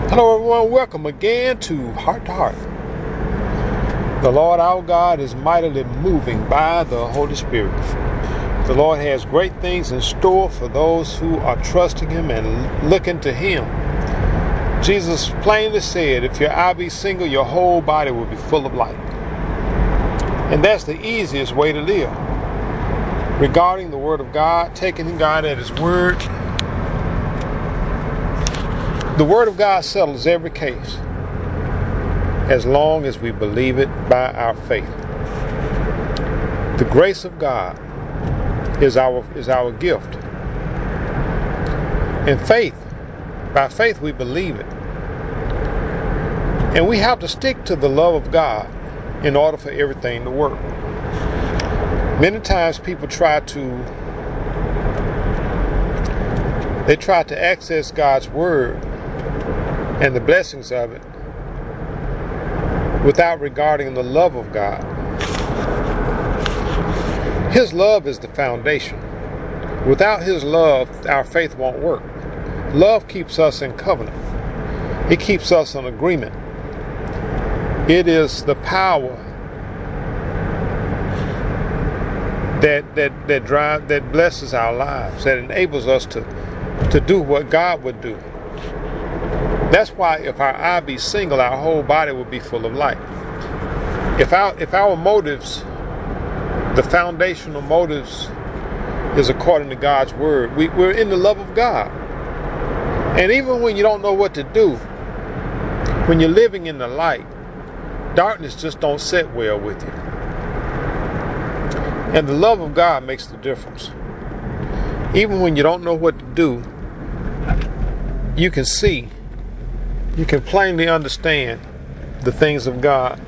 Hello everyone, welcome again to Heart to Heart. The Lord our God is mightily moving by the Holy Spirit. The Lord has great things in store for those who are trusting Him and looking to Him. Jesus plainly said, if your eye be single, your whole body will be full of light. And that's the easiest way to live. Regarding the Word of God, taking God at His Word, the Word of God settles every case as long as we believe it by our faith. The grace of God is our gift. And faith, by faith we believe it. And we have to stick to the love of God in order for everything to work. Many times people try to access God's Word and the blessings of it without regarding the love of God. His love is the foundation. Without His love, our faith won't work. Love keeps us in covenant. It keeps us in agreement. It is the power that blesses our lives, that enables us to do what God would do. That's why if our eye be single, our whole body will be full of light. If our motives, the foundational motives, is according to God's Word, we're in the love of God. And even when you don't know what to do, when you're living in the light, darkness just don't sit well with you. And the love of God makes the difference. Even when you don't know what to do, you can see, you can plainly understand the things of God,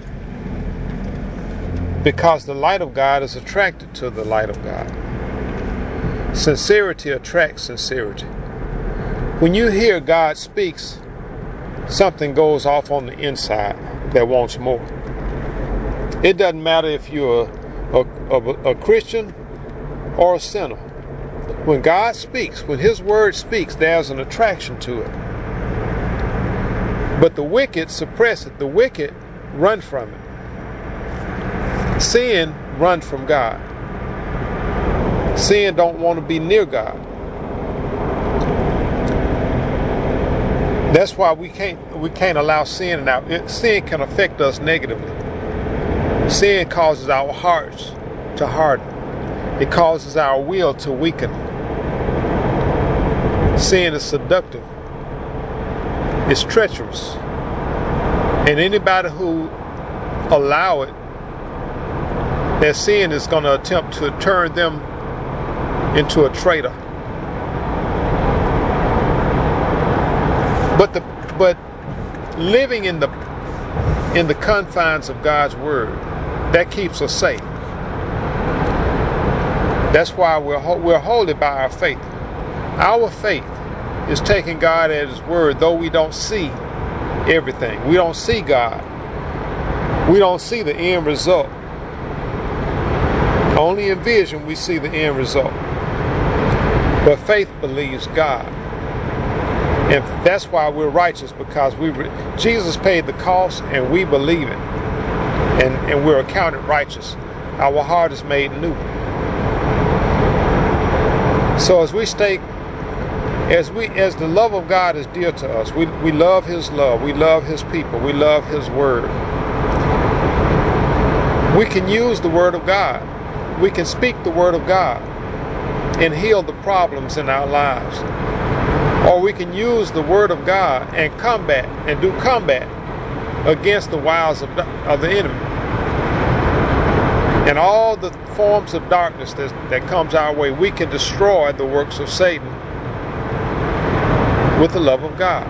because the light of God is attracted to the light of God. Sincerity attracts sincerity. When you hear God speaks, something goes off on the inside that wants more. It doesn't matter if you're a Christian or a sinner. When God speaks, when His Word speaks, there's an attraction to it. But the wicked suppress it. The wicked run from it. Sin runs from God. Sin don't want to be near God. That's why we can't allow sin in our. Sin can affect us negatively. Sin causes our hearts to harden. It causes our will to weaken. Sin is seductive. It's treacherous. And anybody who allow it, their sin is going to attempt to turn them into a traitor. But living in the confines of God's Word, that keeps us safe. That's why we're holy by our faith. Our faith is taking God at His Word, though we don't see everything. We don't see God. We don't see the end result. Only in vision we see the end result. But faith believes God. And that's why we're righteous, because Jesus paid the cost and we believe it. And we're accounted righteous. Our heart is made new. So as the love of God is dear to us, we love His love, we love His people, we love His Word. We can use the Word of God. We can speak the Word of God and heal the problems in our lives. Or we can use the Word of God and do combat against the wiles of the enemy. And all the forms of darkness that comes our way, we can destroy the works of Satan with the love of God.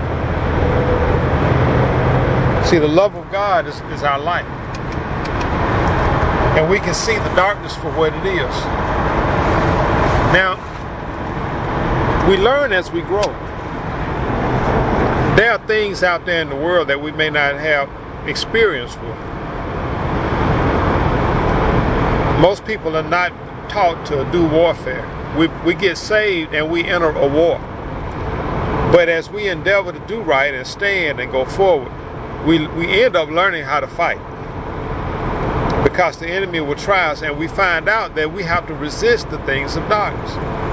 See, the love of God is our light. And we can see the darkness for what it is. Now, we learn as we grow. There are things out there in the world that we may not have experience with. Most people are not taught to do warfare. We get saved and we enter a war. But as we endeavor to do right and stand and go forward, we end up learning how to fight. Because the enemy will try us, and we find out that we have to resist the things of darkness.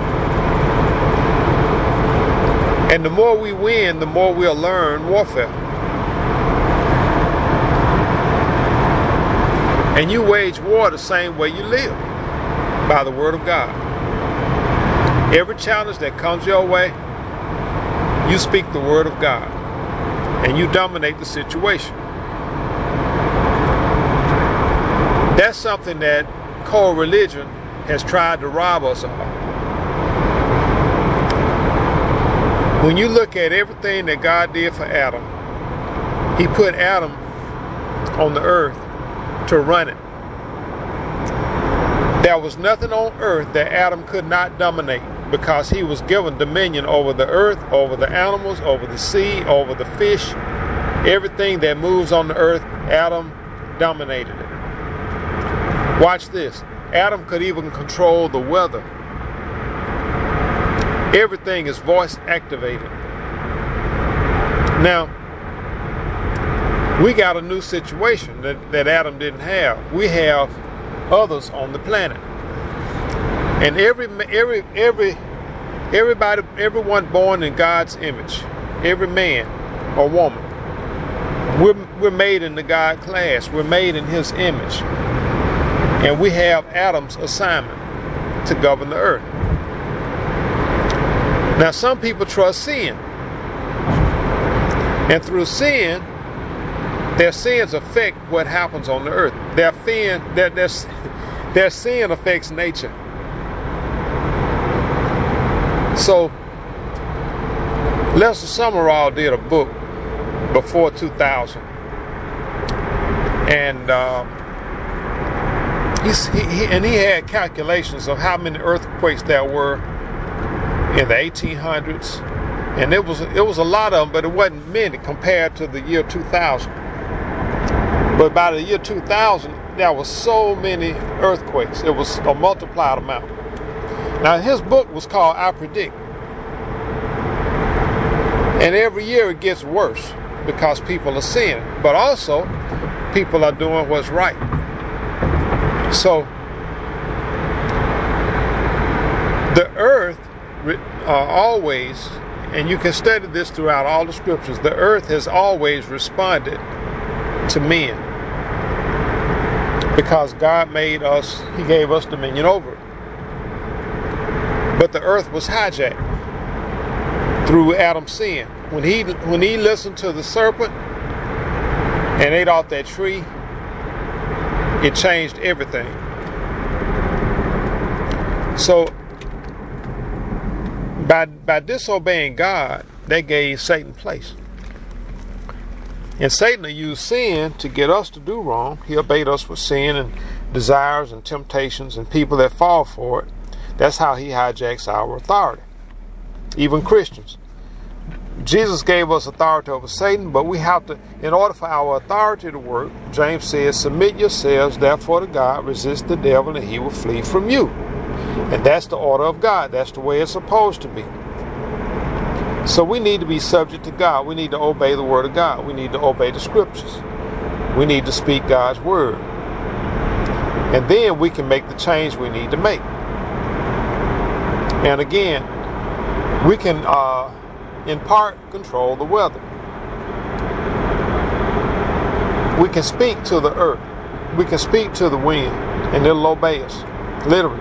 And the more we win, the more we'll learn warfare. And you wage war the same way you live, by the word of God. Every challenge that comes your way, you speak the word of God, and you dominate the situation. That's something that co-religion has tried to rob us of. When you look at everything that God did for Adam, he put Adam on the earth to run it. There was nothing on earth that Adam could not dominate, because he was given dominion over the earth, over the animals, over the sea, over the fish. Everything that moves on the earth, Adam dominated it. Watch this. Adam could even control the weather. Everything is voice activated. Now, we got a new situation that Adam didn't have. We have others on the planet. And everyone born in God's image, every man or woman, we're made in the God class. We're made in his image. And we have Adam's assignment to govern the earth. Now, some people trust sin. And through sin, their sins affect what happens on the earth. Their sin affects nature. So, Lester Sumrall did a book before 2000. And he had calculations of how many earthquakes there were in the 1800s, and it was a lot of them, but it wasn't many compared to the year 2000. But by the year 2000, there was so many earthquakes. It was a multiplied amount. Now, his book was called I Predict, and every year it gets worse because people are sinning, but also people are doing what's right. So, the earth always, and you can study this throughout all the scriptures, the earth has always responded to men because God made us, he gave us dominion over it. But the earth was hijacked through Adam's sin. When he listened to the serpent and ate off that tree, it changed everything. So, by disobeying God, that gave Satan place. And Satan will use sin to get us to do wrong. He'll bait us with sin and desires and temptations and people that fall for it. That's how he hijacks our authority. Even Christians. Jesus gave us authority over Satan, but we have to, in order for our authority to work, James says, submit yourselves therefore to God, resist the devil, and he will flee from you. And that's the order of God. That's the way it's supposed to be. So we need to be subject to God. We need to obey the word of God. We need to obey the scriptures. We need to speak God's word. And then we can make the change we need to make. And again, we can in part control the weather. We can speak to the earth. We can speak to the wind, and it'll obey us, literally.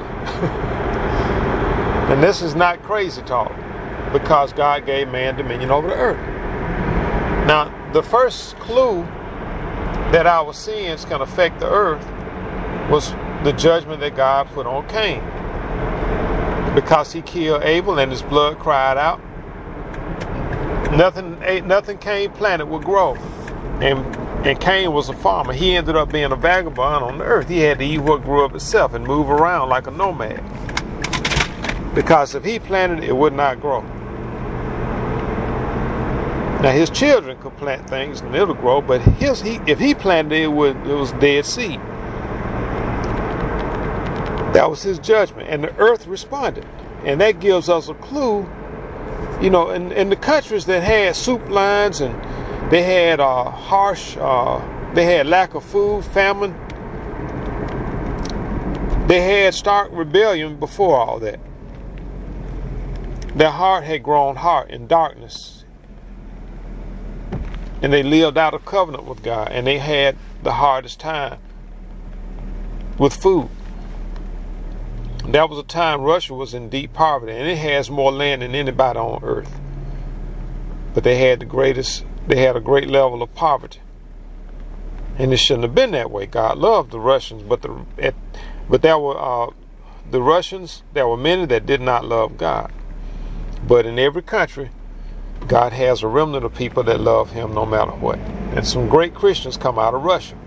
And this is not crazy talk, because God gave man dominion over the earth. Now, the first clue that our sins can affect the earth was the judgment that God put on Cain. Because he killed Abel and his blood cried out, nothing Cain planted would grow. And Cain was a farmer. He ended up being a vagabond on the earth. He had to eat what grew up itself and move around like a nomad. Because if he planted it, it would not grow. Now his children could plant things and it'll grow, but if he planted it, it was dead seed. That was his judgment, and the earth responded. And that gives us a clue You know, in the countries that had soup lines and they had they had lack of food, famine, they had stark rebellion before all that. Their heart had grown hard in darkness. And they lived out of covenant with God. And they had the hardest time with food. That was a time Russia was in deep poverty. And it has more land than anybody on earth. But they had a great level of poverty. And it shouldn't have been that way. God loved the Russians. But there were the Russians, there were many that did not love God. But in every country, God has a remnant of people that love him no matter what. And some great Christians come out of Russia.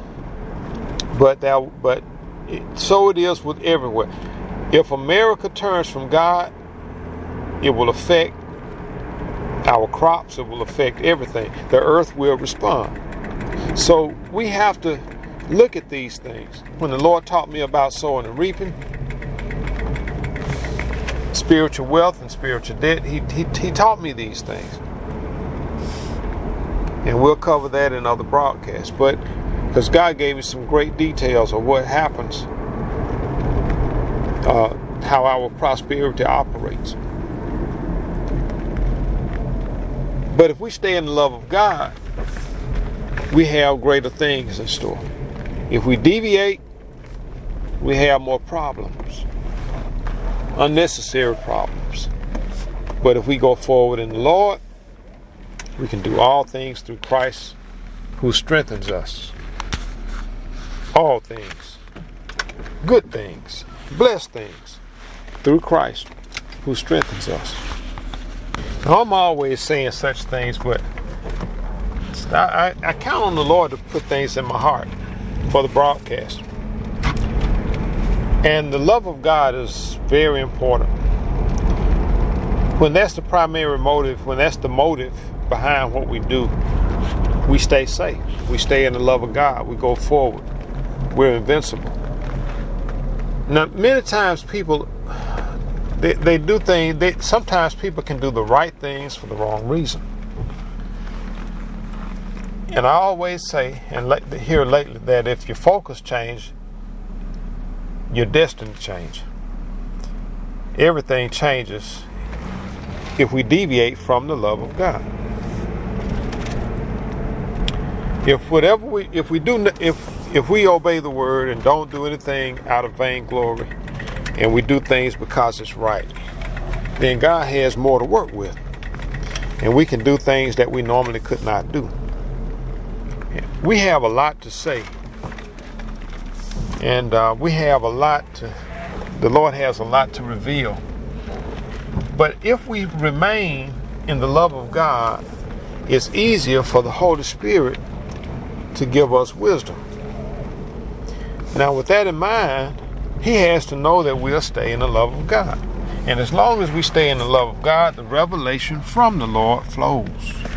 So it is with everywhere. If America turns from God, it will affect our crops. It will affect everything. The earth will respond. So we have to look at these things. When the Lord taught me about sowing and reaping, spiritual wealth and spiritual debt, he taught me these things. And we'll cover that in other broadcasts. But because God gave me some great details of what happens, how our prosperity operates. But if we stay in the love of God, we have greater things in store. If we deviate, we have more problems. Unnecessary problems. But if we go forward in the Lord, we can do all things through Christ who strengthens us. All things. Good things. Blessed things. Through Christ who strengthens us. Now, I'm always saying such things, but I count on the Lord to put things in my heart for the broadcast. And the love of God is very important. When that's the primary motive, when that's the motive behind what we do, we stay safe. We stay in the love of God. We go forward. We're invincible. Now, many times people, they do things, sometimes people can do the right things for the wrong reason. And I always say, and here lately, that if your focus changes, your destiny change. Everything changes if we deviate from the love of God. If we obey the word and don't do anything out of vainglory, and we do things because it's right, then God has more to work with, and we can do things that we normally could not do. We have a lot to say. And we have the Lord has a lot to reveal. But if we remain in the love of God, it's easier for the Holy Spirit to give us wisdom. Now, with that in mind, He has to know that we'll stay in the love of God. And as long as we stay in the love of God, the revelation from the Lord flows.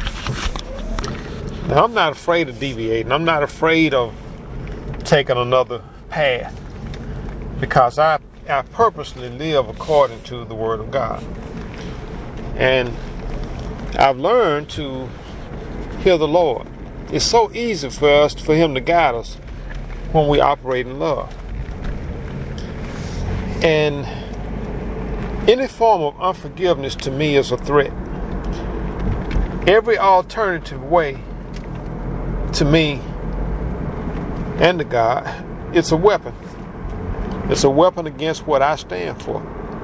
Now, I'm not afraid of deviating. I'm not afraid of taking another path, because I purposely live according to the Word of God. And I've learned to hear the Lord. It's so easy for Him to guide us when we operate in love. And any form of unforgiveness to me is a threat. Every alternative way to me and to God, it's a weapon. It's a weapon against what I stand for.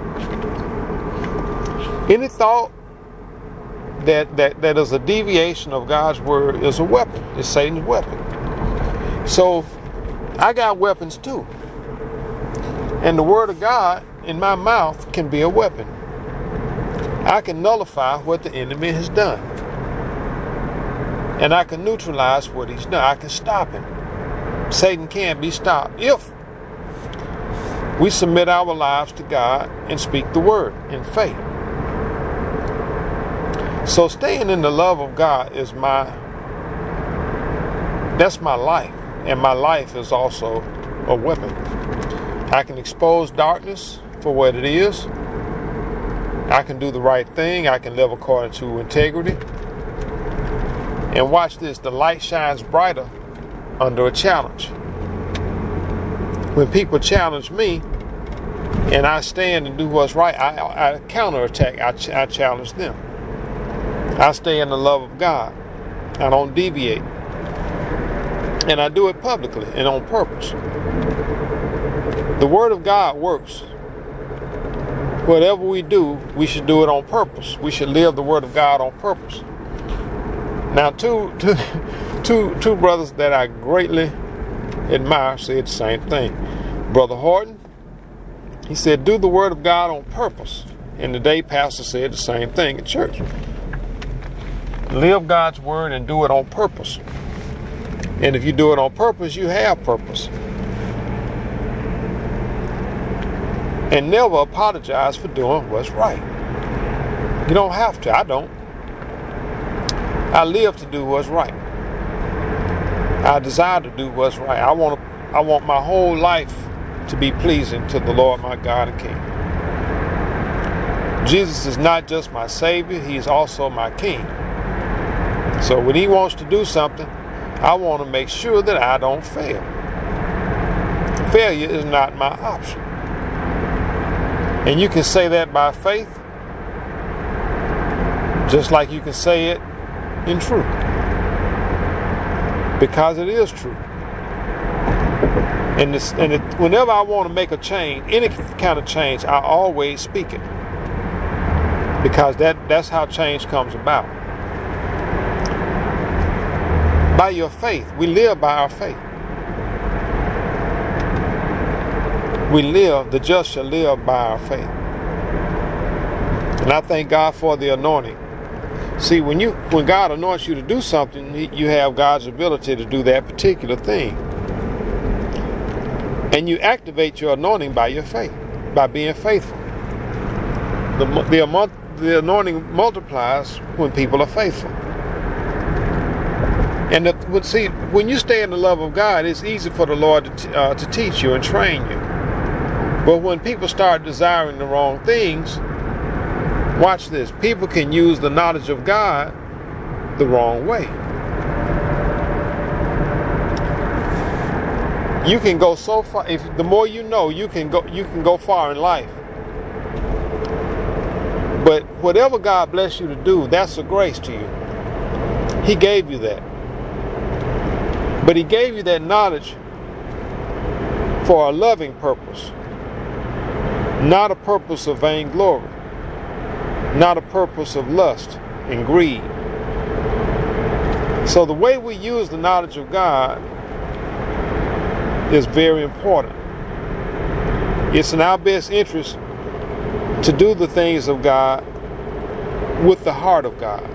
Any thought that is a deviation of God's word is a weapon. It's Satan's weapon. So I got weapons too. And the word of God in my mouth can be a weapon. I can nullify what the enemy has done. And I can neutralize what he's done. I can stop him. Satan can't be stopped if we submit our lives to God and speak the word in faith. So staying in the love of God is that's my life. And my life is also a weapon. I can expose darkness for what it is, I can do the right thing. I can live according to integrity. And watch this, the light shines brighter under a challenge. When people challenge me and I stand and do what's right, I counterattack, I challenge them. I stay in the love of God. I don't deviate. And I do it publicly and on purpose. The Word of God works. Whatever we do, we should do it on purpose. We should live the Word of God on purpose. Now, two brothers that I greatly admire said the same thing. Brother Horton, he said, do the Word of God on purpose. And today, Pastor said the same thing in church. Live God's Word and do it on purpose. And if you do it on purpose, you have purpose. And never apologize for doing what's right. You don't have to. I don't. I live to do what's right. I desire to do what's right. I want my whole life to be pleasing to the Lord my God and King. Jesus is not just my Savior, He is also my King. So when He wants to do something, I want to make sure that I don't fail. Failure is not my option. And you can say that by faith, just like you can say it in truth. Because it is true. And whenever I want to make a change, any kind of change, I always speak it. Because that's how change comes about. By your faith. We live by our faith. We live, the just shall live by our faith. And I thank God for the anointing. See, when God anoints you to do something, you have God's ability to do that particular thing. And you activate your anointing by your faith, by being faithful. The anointing multiplies when people are faithful. And when you stay in the love of God, it's easy for the Lord to teach you and train you. But when people start desiring the wrong things, watch this. People can use the knowledge of God the wrong way. You can go so far. The more you know, you can go far in life. But whatever God bless you to do, that's a grace to you. He gave you that. But He gave you that knowledge for a loving purpose. Not a purpose of vainglory. Not a purpose of lust and greed. So the way we use the knowledge of God is very important. It's in our best interest to do the things of God with the heart of God.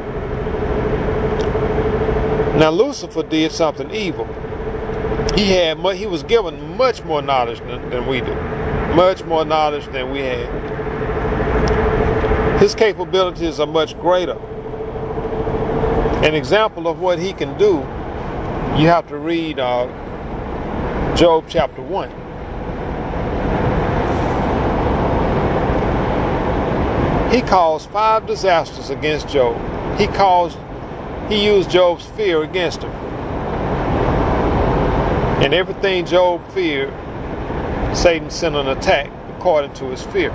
Now Lucifer did something evil. He was given much more knowledge than we do. Much more knowledge than we had. His capabilities are much greater. An example of what he can do, you have to read Job chapter 1. He caused 5 disasters against Job. He used Job's fear against him. And everything Job feared, Satan sent an attack according to his fear.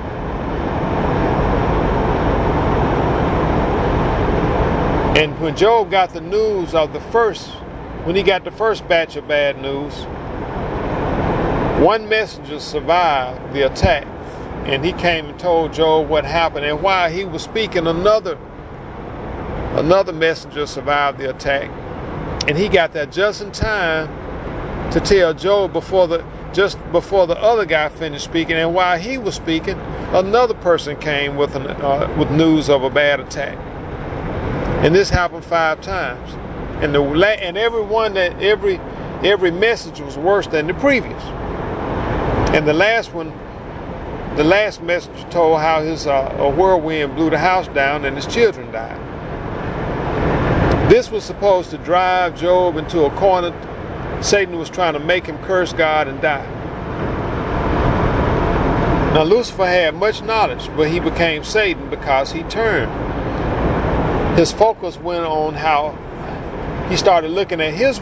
And when Job got the news of when he got the first batch of bad news, one messenger survived the attack. And he came and told Job what happened. And while he was speaking, another messenger survived the attack. And he got there just in time to tell Job just before the other guy finished speaking. And while he was speaking, another person came with news of a bad attack. And this happened 5 times. And every message was worse than the previous. And the last messenger told how a whirlwind blew the house down and his children died. This was supposed to drive Job into a corner. Satan was trying to make him curse God and die. Now Lucifer had much knowledge, but he became Satan because he turned. His focus went on how he started looking at his